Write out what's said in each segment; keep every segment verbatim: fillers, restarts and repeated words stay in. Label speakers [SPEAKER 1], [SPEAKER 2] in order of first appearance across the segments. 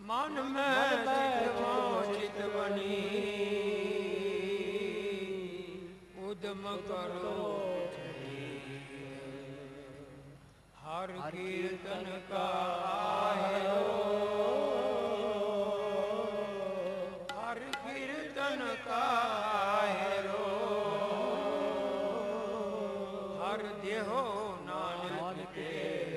[SPEAKER 1] मन में चितवनी उद्यम करो हर कीर्तन का आयो हर कीर्तन का आयो हर देहो नानक के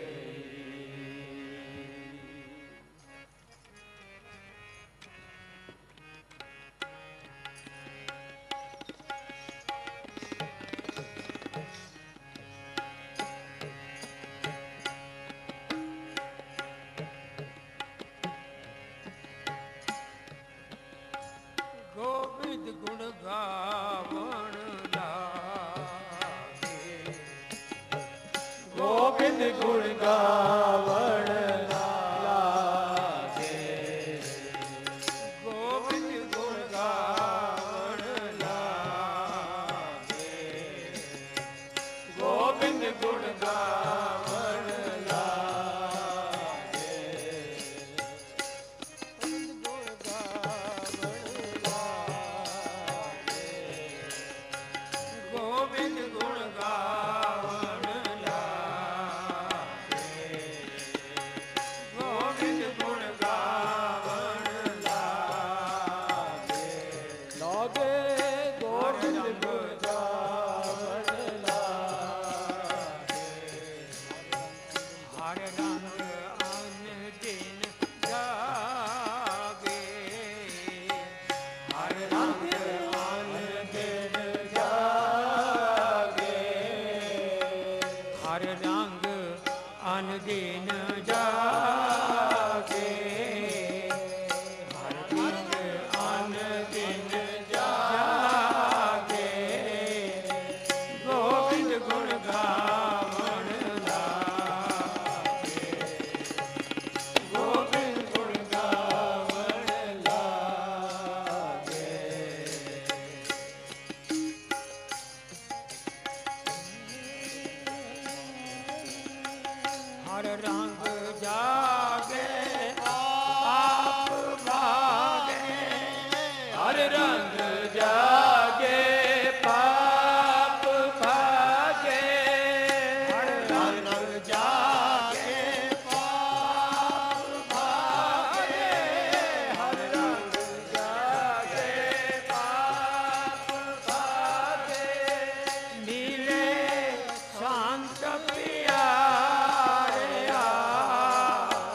[SPEAKER 1] गोविंद गुण गावण लागे
[SPEAKER 2] गोविंद गुण गावण लागे
[SPEAKER 1] गोविंद गुण गावण लागे
[SPEAKER 2] गोविंद गुण गावण लागे
[SPEAKER 1] गोविंद गुण गावण लागे गोविंद गुण गावण लागे
[SPEAKER 2] लागे गोविंद गुण गावण लागे
[SPEAKER 1] हर रंग आन दिन जागे हर रंग
[SPEAKER 2] आन दिन जागे
[SPEAKER 1] हर रंग आन दिन जागे हर रंग आन दिन जागे गोविंद गुण गावण लागे
[SPEAKER 2] गोविंद गुण गावण लागे
[SPEAKER 1] हर रंग जागे आप भागे
[SPEAKER 2] हर रंग जागे पाप भागे
[SPEAKER 1] हर रंग जागे
[SPEAKER 2] पाप भागे हर रंग जागे पाप भागे
[SPEAKER 1] मिले शांत प्यारे आ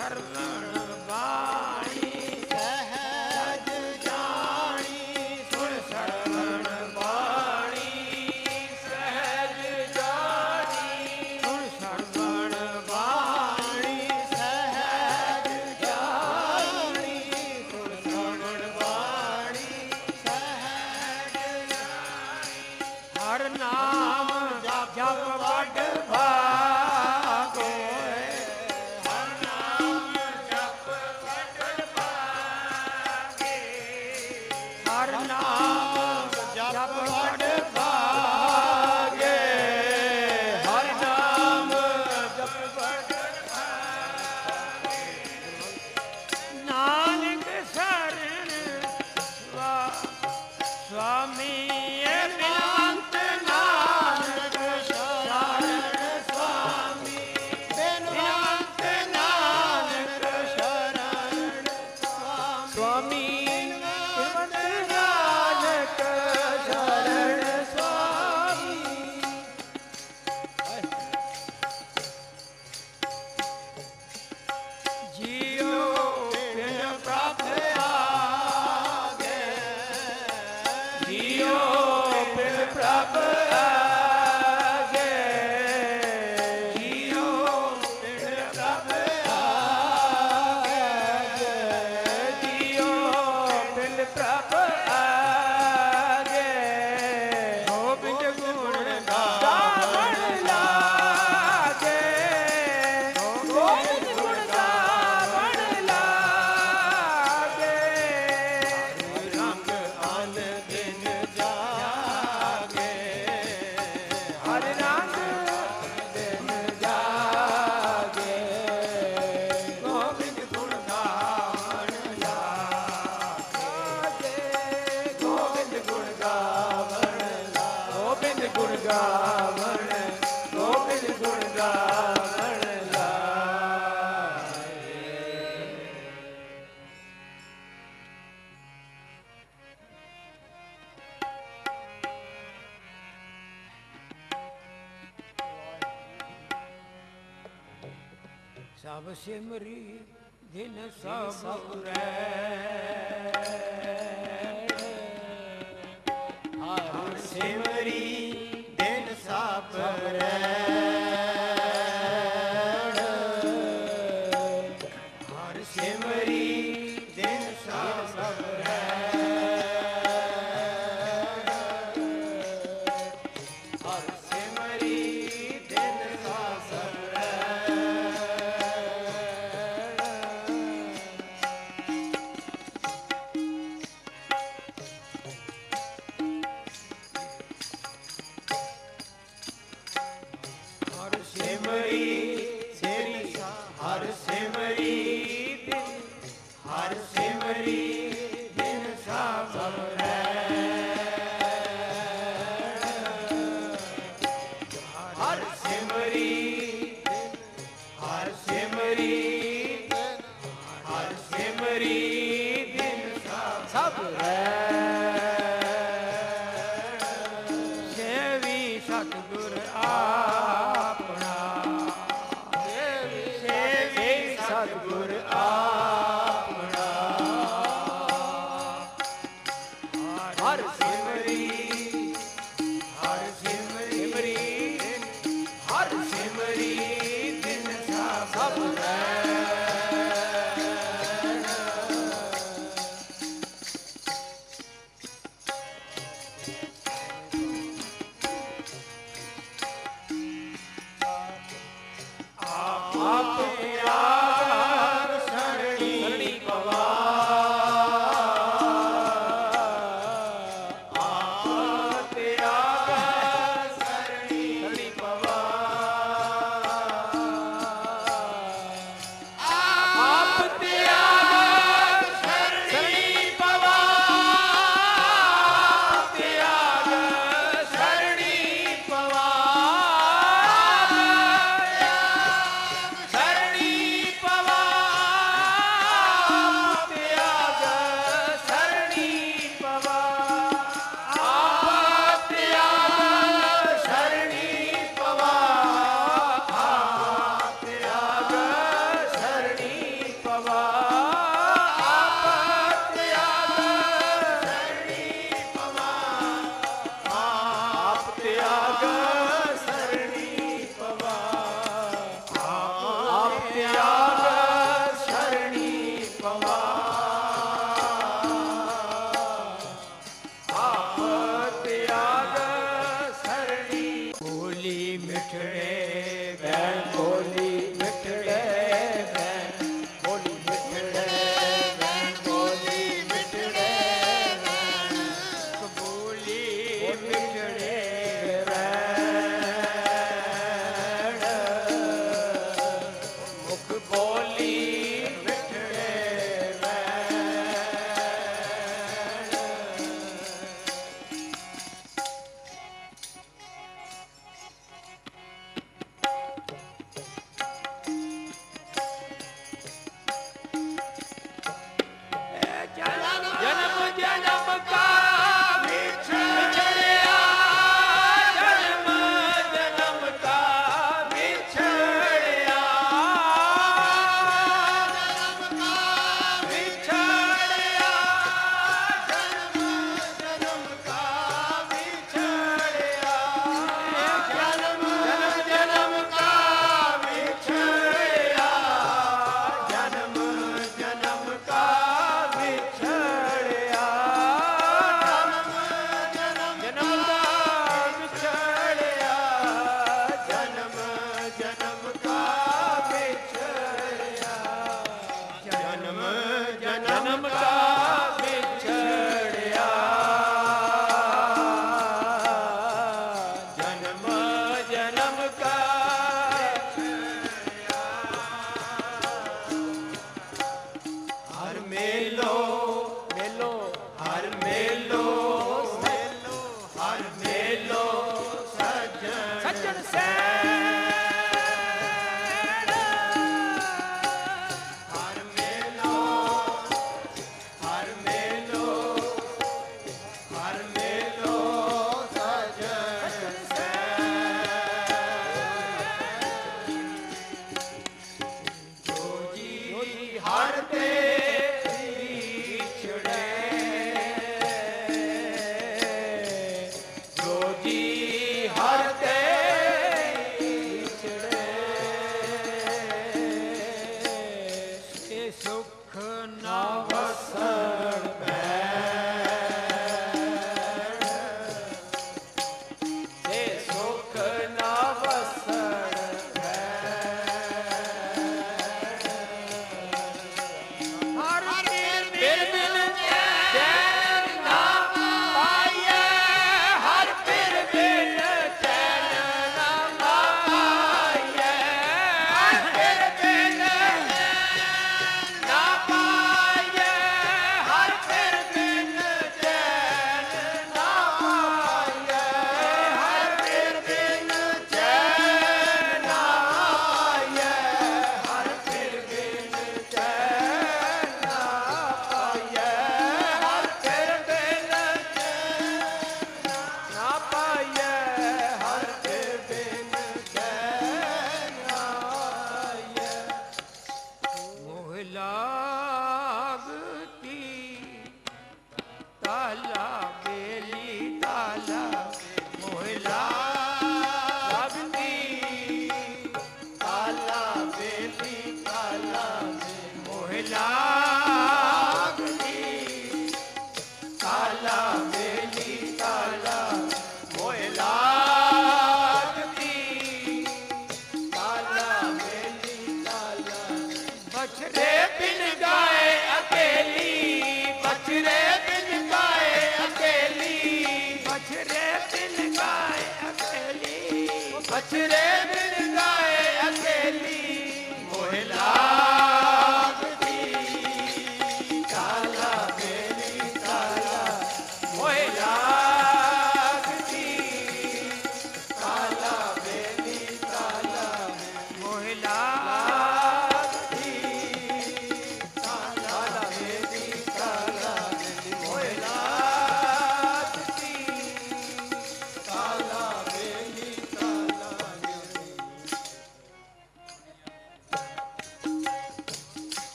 [SPEAKER 1] ਸਰਵਣ ਬਾਣੀ ਸਹਿਜ ਜਾਣੀ ਸੁਣ ਸਰਵਣ ਬਾਣੀ ਸਹਿਜ ਜਾਣੀ ਸੁਣ ਸਰਵਣ ਬਾਣੀ ਸਹਿਜ ਜਾਣੀ ਸੁਣ ਸਰਵਣ ਬਾਣੀ ਸਹਿਜ ਜਾਣੀ ਹਰ ਨਾਮ ਜਪ ਵੱਡ ਭਾਗ ਹੋਏ ਹਰ ਨਾਮ ਜਪ ਵੱਡ ਭਾਗੇ ਹਰ ਨਾਮ ਜਪ ਵੱਡ ਭਾਗੇ ਹਰ ਨਾਮ ਜਪ ਵੱਡ ਭਾਗੇ ਨਾਨਕ ਸ਼ਰਨ ਸਵਾ ਸੁਆਮੀ ਬਿਨਵੰਤ ਨਾਨਕ ਸ਼ਰਨ ਸੁਆਮੀ ਬਿਨਵੰਤ ਨਾਨਕ ਸ਼ਰਨ ਸੁਆਮੀ ਬਿਨਵੰਤ ਨਾਨਕ ਸ਼ਰਨ ਸੁਆਮੀ ਜੀਓ ਬਿਨ ਪ੍ਰਭ ਆਗੇ ਜੀਓ ਬਿਨ ਪ੍ਰਭ ਆਗੇ ਜੀਓ ਬਿਨ ਪ੍ਰਭ ਆਗੇ ਜੀਓ ਬਿਨ ਪ੍ਰਭ ਆਗੇ ਗੋਬਿੰਦ ਗੁਣ ਗਾਵਣ ਲਾਗੇ ਗੋਬਿੰਦ ਗੁਣ ਗਾਵਣ ਲਾਗੇ ਰੰਗ ਅਨ ਦਿਨ ਜਾਗੇ ਹਰ ਰੰਗ ਦਿਨ ਜਾਗੇ ਗੋਬਿੰਦ ਗੁਣ ਗਾਵਣ ਲਾਗੇ ਗੋਬਿੰਦ ਗੁਣ ਗਾਵਣ ਗੋਬਿੰਦ ਗੁਣ ਗਾਵਣ ਗੋਬਿੰਦ ਗੁਣ ਗਾਵਣ ਲਾਗੇ ਸਭ ਸਿਮਰੀ ਦਿਨ ਸਬਰੈ ਹਰ ਸਿਮਰੀ ਦਿਨ ਸਬਰੈ ਹਰ ਸਿਮਰੀ ਦਿਨ ਸਬਰੈ ਹਰ ਸਿਮਰੀ ਦਿਨ ਸਬਰੈ ਹਰ ਸਿਮਰੀ ਸਿਮਰੀ ਹਰ ਸਿਮਰੀ ਦਿਨ ਹਰ ਸਿਮਰੀ ਦਿਨ ਸਬਰੈ ਹਰ ਸਿਮਰੀ ਹਰ ਸਿਮਰੀ ਹਰ ਸਿਮਰੀ ਦਿਨ ਸਬਰੈ ਸੇਵੀ ਸਤਿਗੁਰ ਆਪਣਾ ਸੇਵੀ ਸਤਿਗੁਰ ਆਪਣਾ ਹਰ ਸਿਮਰੀ ਹਰ ਸਿਮਰੀ ਹਰ ਸਿਮਰੀ ਦਿਨ ਸਬਰੈ ਆਪ ਪਿਆਰ ਸਰਣੀ ਪਵਾ ਆਪ ਪਿਆਰ ਸਰਣੀ ਪਵਾ ਆਪ ਪਿਆਰ ਸਰਣੀ ਪਵਾ ਪਿਆਰ ਸਰਣੀ ਪਵਾ ਸਰਣੀ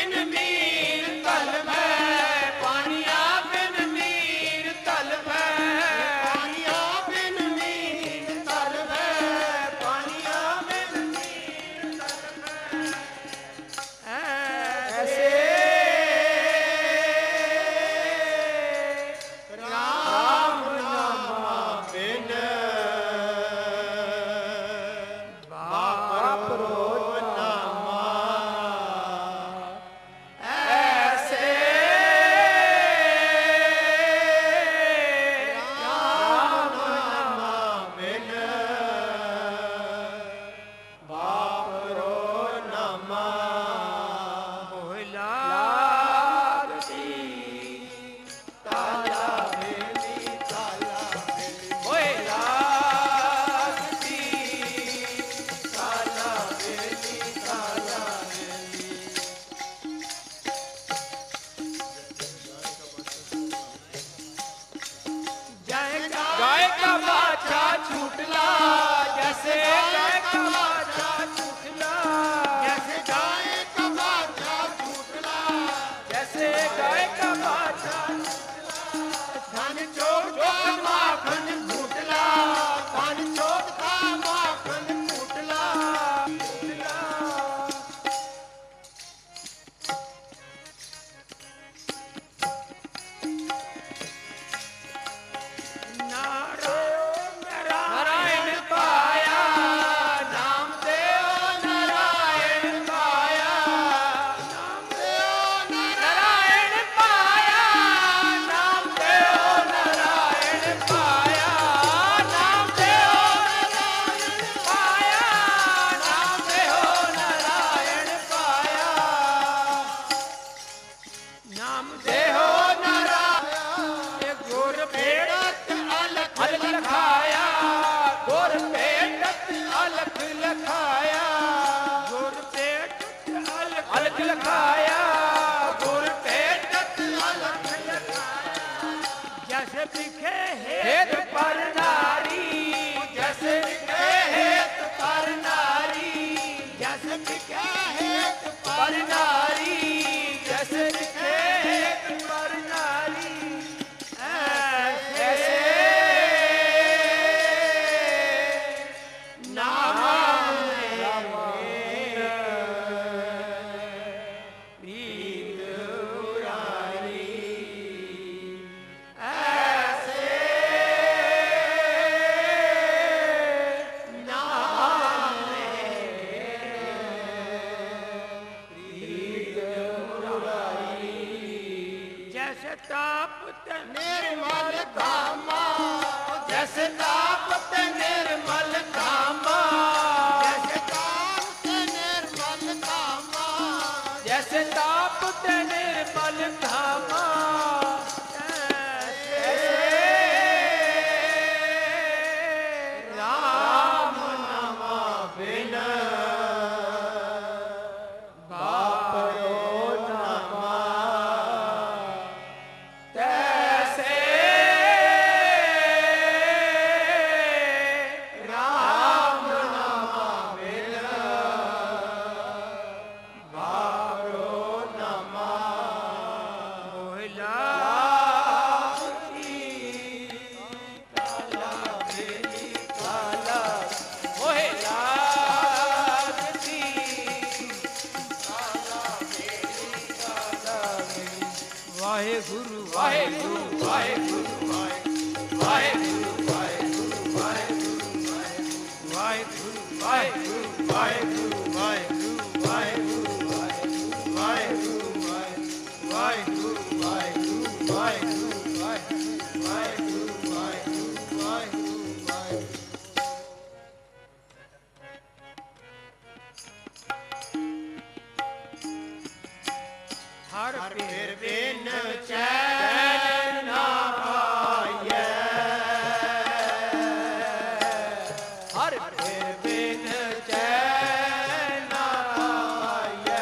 [SPEAKER 1] ਬਿਨ ਨੀਰ ਤਲਵੈ ਪਾਣੀਆਂ ਬਿਨ ਨੀਰ ਤਲਵੈ
[SPEAKER 2] ਪਾਣੀਆਂ ਬਿਨ ਨੀਰ ਤਲਵੈ ਪਾਣੀਆਂ ਬਿਨ ਨੀਰ ਤਲਵੈ
[SPEAKER 1] ਐਸੇ
[SPEAKER 2] ਰਾਮ ਨਾਮ ਬਿਨ ਵਾਪਰੋ ਨਾਮਾ
[SPEAKER 1] ਐਸੇ
[SPEAKER 2] ਰਾਮ ਨਾਮ ਬਿਨ ਵਾਪਰੋ ਨਾਮਾ
[SPEAKER 1] ਮੋਹ ਲਾਗਤੀ
[SPEAKER 2] ਤਾਲਾ ਵੇਲੀ ਤਾਲਾ ਵੇਲੀ
[SPEAKER 1] ਓਏ ਲਾਗਤੀ
[SPEAKER 2] ਤਾਲਾ ਵੇਲੀ ਤਾਲਾ ਵੇਲੀ
[SPEAKER 1] जाएगा गाय का बाछा छूटला जैसे गाय का बाछा छूटला
[SPEAKER 2] जैसे गाय का बाछा छूटला
[SPEAKER 1] जैसे गाय का बाछा
[SPEAKER 2] धन चोट का माखन फूटला धन चोट का माखन फूटला
[SPEAKER 1] नारायण पाया नाम देव नारायण पाया नारायण पाया नाम देव नारायण पाया नाम देव नारायण पाया नाम देव नारायण पाया नाम देव नारायण गुर भेड़त अलख लखाया गुर भेड़त अलख लखाया गुर भेड़त अलख अलख लखाया गुर भेड़त अलख लखाया जैसे दिखे हेत पर नारी जैसे दिखे हेत पर नारी जैसे दिखे हेत पर नारी जैसे दिखे हेत पर नारी ऐसे नाम प्रीत मुरारी ऐसे नाम प्रीत मुरारी जैसे ताप
[SPEAKER 2] निर्मल धामा
[SPEAKER 1] जैसे ताप निर्मल कामा
[SPEAKER 2] जैसे ताप निर्मल धामा
[SPEAKER 1] जैसे ताप निर्मल कामा ऐसे राम
[SPEAKER 2] नाम बिन
[SPEAKER 1] बापरो
[SPEAKER 2] नामा
[SPEAKER 1] तैसे राम
[SPEAKER 2] नाम बिन वापरो नामा
[SPEAKER 1] मोहला
[SPEAKER 2] ताला ਵੇਲੀ
[SPEAKER 1] काला मोहला वाहेगुरु वाहेगुरु वाहेगुरु वाहेगुरु वाहेगुरु वाहेगुरु वाहेगुरु वाहेगुरु वाहेगुरु वाहेगुरु वाहेगुरु वाहेगुरु वाहेगुरु वाहेगुरु वाहेगुरु हर
[SPEAKER 2] फिर बिन चैन ना पाइए
[SPEAKER 1] हर फिर बिन चैन ना
[SPEAKER 2] पाइए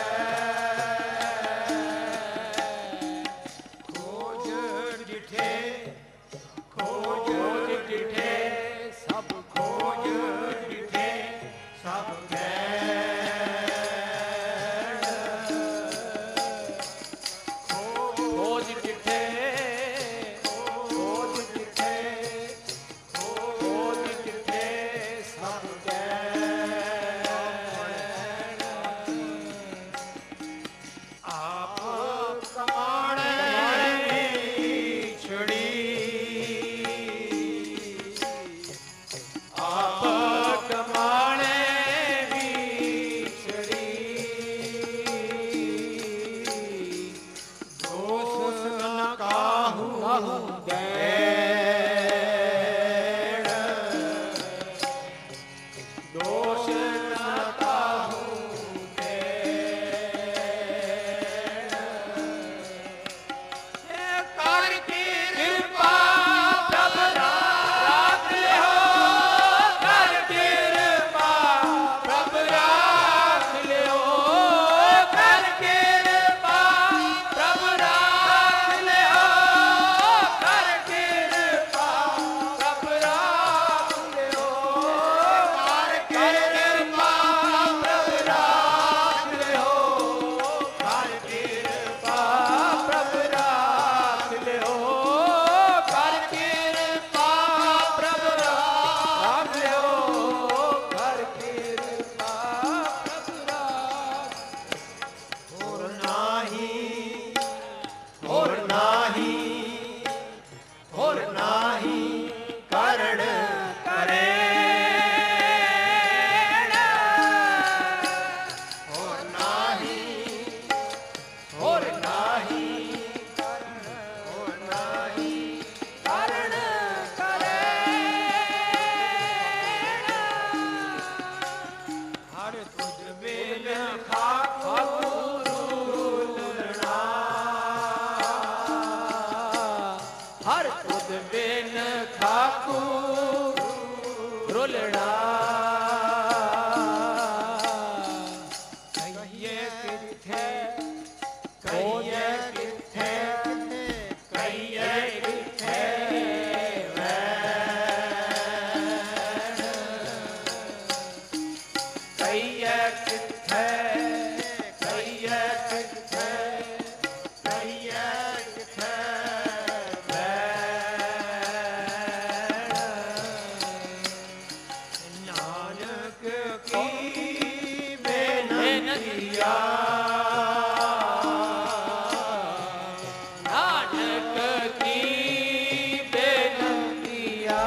[SPEAKER 1] खोज डिठे खोज डिठे सब खोज डिठे
[SPEAKER 2] सब गैर ਹਰ ਤੁਧ ਬਿਨ ਖਾਕੂ ਰੁਲਣਾ
[SPEAKER 1] ਹਰ ਤੁਧ ਬਿਨ ਖਾਕੂ ਰੁਲਣਾ
[SPEAKER 2] ਕਹੀਏ ਕਿੱਥੇ ਕਹੀਏ ਕਿੱਥੇ ਕਹੀਏ ਕਿੱਥੇ ਕਹੀਏ ਕਿੱਥੇ ਕਹੀਏ ਕਿੱਥੇ ਕਹੀਏ ਕਿੱਥੇ ਨਾਨਕ ਕੀ ਬੇਨਤੀਆ
[SPEAKER 1] ਨਾਨਕ ਕੀ ਬੇਨਤੀਆ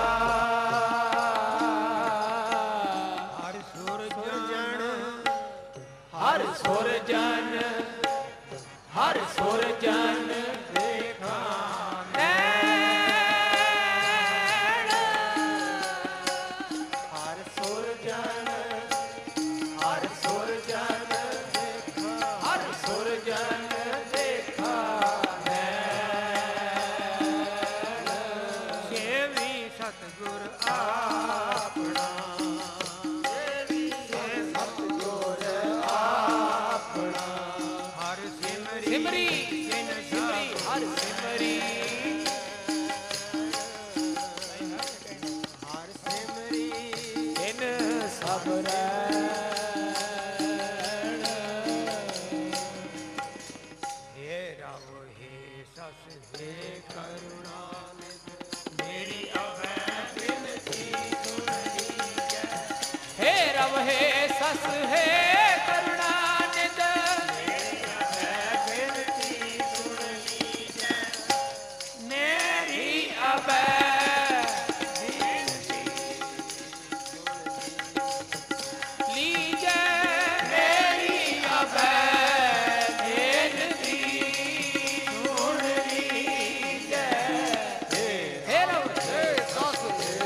[SPEAKER 2] ਹਰ ਸੁਰਜਣ
[SPEAKER 1] ਹਰ ਸੁਰਜਨ ਹਰ ਸੁਰਜਨ
[SPEAKER 2] ਦੇਖਾਂ
[SPEAKER 1] ਨੈਣ
[SPEAKER 2] ਹਰ ਸੁਰਜਣ ਹਰ ਸੁਰਜਨ ਦੇਖਾਂ
[SPEAKER 1] ਹਰ ਸੁਰਜਨ ਦੇਖਾ
[SPEAKER 2] ਸੇਵੀ ਸਤਿਗੁਰ ਆਪਣਾ ਸੇਵੀ ਸਤਿਗੁਰ ਆਪਣਾ ਹਰ ਸਿਮਰੀ
[SPEAKER 1] ਸਿਮਰੀ
[SPEAKER 2] ਜਿਨ
[SPEAKER 1] ਸਿਮਰੀ ਹਰ ਸਿਮਰੀ
[SPEAKER 2] ਹਰ ਸਿਮਰੀ
[SPEAKER 1] ਇਨ ਸਭ ਰਹਿਣ
[SPEAKER 2] ਹੇ ਰਵ ਹੇ ਸਸ ਹੇ ਕਰੁਣਾ ਨਿਧ ਮੇਰੀ ਅਵੈ ਬਿਨਤੀ ਸੁਣ ਲੀਜੈ
[SPEAKER 1] ਹੇ ਰਵ ਹੇ ਸਸ ਹੇ ਕਰੁਣਾ ਨਿਧ
[SPEAKER 2] ਮੇਰੀ ਅਵੈ ਬਿਨਤੀ ਸੁਣ ਲੀਜੈ
[SPEAKER 1] ਮੇਰੀ ਅਬੈ ਲੀਜੈ ਮੇਰੀ ਅਬੈ ਬੇਨਤੀ ਸੁਣ ਲੀਜੈ ਹੇ ਰਵ ਹੇ ਸਸ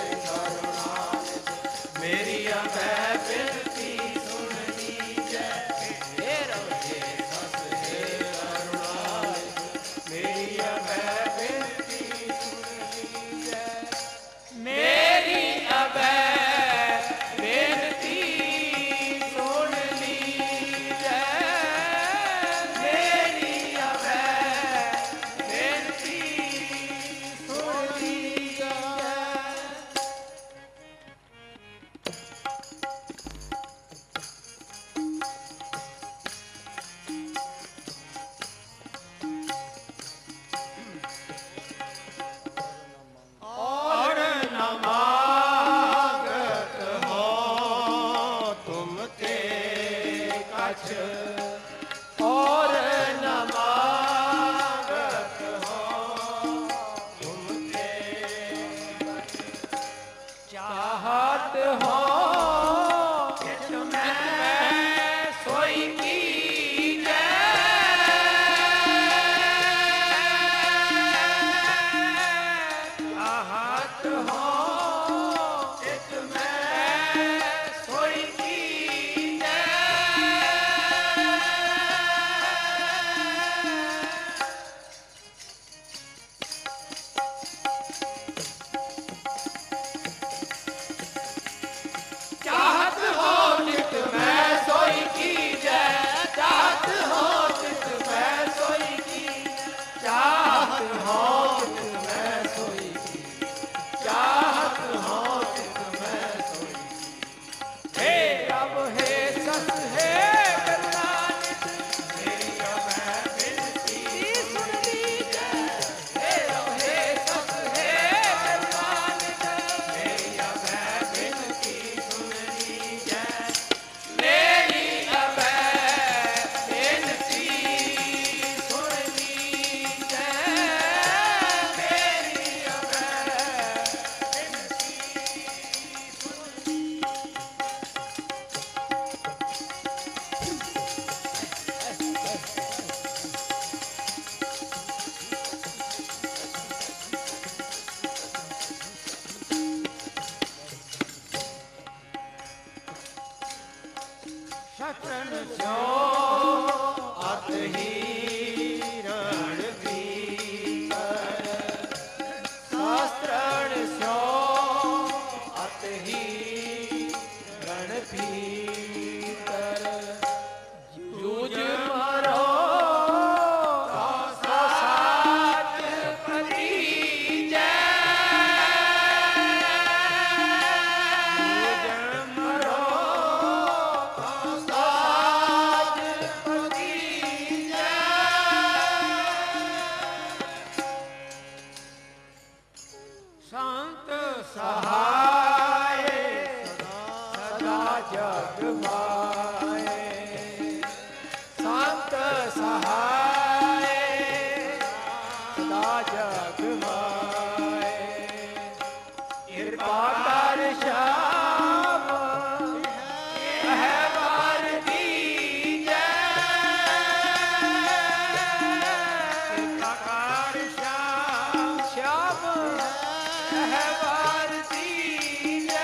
[SPEAKER 2] ਮੇਰੀ ਅਵੈ ਬਿਨਤੀ ਸੁਣ ਲੀਜੈ
[SPEAKER 1] ਹੇ ਰਵ ਹੇ
[SPEAKER 2] ਸਸ ਹੇ ਕਰੁਣਾ ਮੇਰੀ ਅਵੈ ਬਿਨਤੀ ਸੁਣ ਲੀਜੈ
[SPEAKER 1] ਮੇਰੀ ਅਬੈ ਬੇਨਤੀ ਸੁਣ ਲੀਜੈ ਮੇਰੀ ਅਬੈ ਬੇਨਤੀ ਸੁਣ ਲੀਜੈ
[SPEAKER 2] और न मांगत हो तुम ते कछ और न मांगत हो तुम ते
[SPEAKER 1] चाहत हो
[SPEAKER 2] चित
[SPEAKER 1] मैं सोई कीजै
[SPEAKER 2] आहत हो चित में
[SPEAKER 1] सोई कीजै ਸਤਨ ਸਿਓ
[SPEAKER 2] ਅਤ ਹੀ ਰਣ ਭੀਤਰ
[SPEAKER 1] ਸ਼ਾਸਤਰਣ ਸਿਓ
[SPEAKER 2] ਅਤ ਹੀ ਰਣ ਭੀਤਰ
[SPEAKER 1] ਜੂਝ ਮਾਰੋ
[SPEAKER 2] ਸੰਤ ਸਹਾਏ ਸਦਾ ਜਗ ਮਾਏ
[SPEAKER 1] ਸੰਤ ਸਹਾਏ
[SPEAKER 2] ਸਦਾ ਜਗ ਮਾਏ ਕਿਰਪਾ ਕਰ ਸ਼ਾਮ ਹੈ ਵਾਰ ਦੀਜੈ ਕਿਰਪਾ ਕਰ ਸ਼ਾਮ
[SPEAKER 1] ਸ਼ਾਮ
[SPEAKER 2] ਹੈ ਵਾਰ ਦੀਜੈ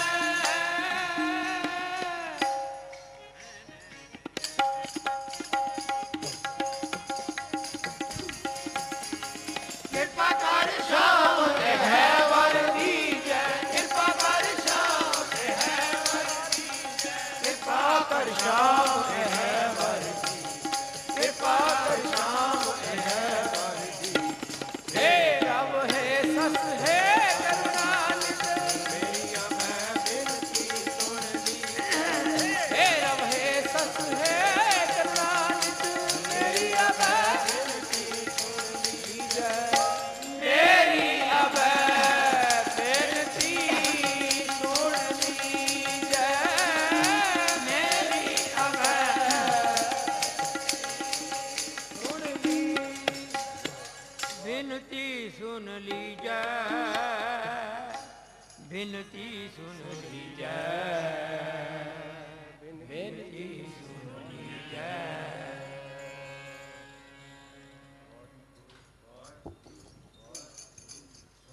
[SPEAKER 2] ਕਿਰਪਾ ਕਰ ਸ਼ਾਮ ਤੇ ਹੈ ਵਰ ਦੀਜੈ ਕਿਰਪਾ ਕਰ ਸ਼ਾਮ ਤੇ ਹੈ ਵਰ ਦੀਜੈ ਕਿਰਪਾ ਕਰ ਸ਼ਾਮ ਤੇ ਹੈ ਵਰ ਦੀਜੈ ਕਿਰਪਾ ਕਰ ਸ਼ਾਮ ਤੇ ਹੈ ਵਰ ਦੀਜੈ
[SPEAKER 1] ਹੇ ਰਬ ਹੈ ਸਸ ਹੈ ਕਰੁਣਾਨਿਤ
[SPEAKER 2] ਮੇਰੀਆਂ ਮੈਂ ਬੇਨਤੀ ਸੁਣ ਲਈ
[SPEAKER 1] ਹੇ ਰਬ ਹੈ ਸਸ ਹੈ ਕਰੁਣਾਨਿਤ ਮੇਰੀ ਅਬੈ
[SPEAKER 2] ਬੇਨਤੀ ਸੁਣ ਲੀਜੈ
[SPEAKER 1] ਮੇਰੀ ਅਬੈ ਬੇਨਤੀ ਸੁਣ ਲੀਜੈ ਮੇਰੀ ਅਬੈ
[SPEAKER 2] ਸੁਣ ਲੀ
[SPEAKER 1] ਬਿਨਤੀ ਸੁਣ ਲੀਜੈ ਬਿਨਤੀ ਸੁਣ ਲੀਜੈ ਬਿਨਤੀ ਸੁਣ ਲੀਜੈ